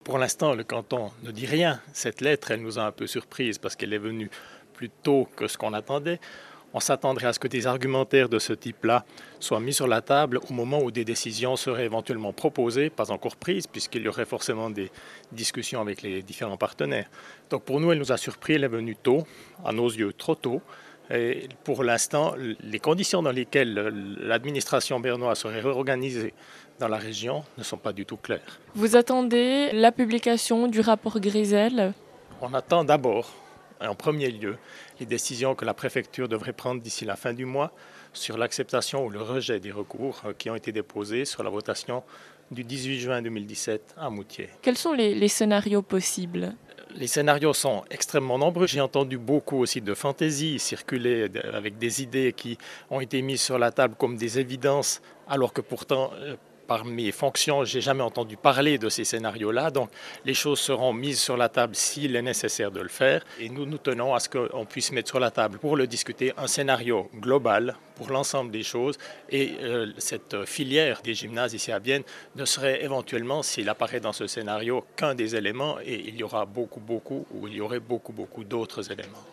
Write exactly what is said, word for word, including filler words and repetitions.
Pour l'instant, le canton ne dit rien. Cette lettre, elle nous a un peu surprise parce qu'elle est venue plus tôt que ce qu'on attendait. On s'attendrait à ce que des argumentaires de ce type-là soient mis sur la table au moment où des décisions seraient éventuellement proposées, pas encore prises, puisqu'il y aurait forcément des discussions avec les différents partenaires. Donc pour nous, elle nous a surpris, elle est venue tôt, à nos yeux trop tôt. Et pour l'instant, les conditions dans lesquelles l'administration bernoise serait réorganisée dans la région ne sont pas du tout claires. Vous attendez la publication du rapport Grisel? On attend d'abord, en premier lieu, les décisions que la préfecture devrait prendre d'ici la fin du mois sur l'acceptation ou le rejet des recours qui ont été déposés sur la votation du dix-huit juin deux mille dix-sept à Moutier. Quels sont les, les scénarios possibles? Les scénarios sont extrêmement nombreux. J'ai entendu beaucoup aussi de fantaisies circuler avec des idées qui ont été mises sur la table comme des évidences, alors que pourtant, par mes fonctions, je n'ai jamais entendu parler de ces scénarios-là. Donc, les choses seront mises sur la table s'il est nécessaire de le faire. Et nous, nous tenons à ce qu'on puisse mettre sur la table pour le discuter un scénario global pour l'ensemble des choses. Et euh, cette filière des gymnases ici à Vienne ne serait éventuellement, s'il apparaît dans ce scénario, qu'un des éléments. Et il y aura beaucoup, beaucoup, ou il y aurait beaucoup, beaucoup d'autres éléments.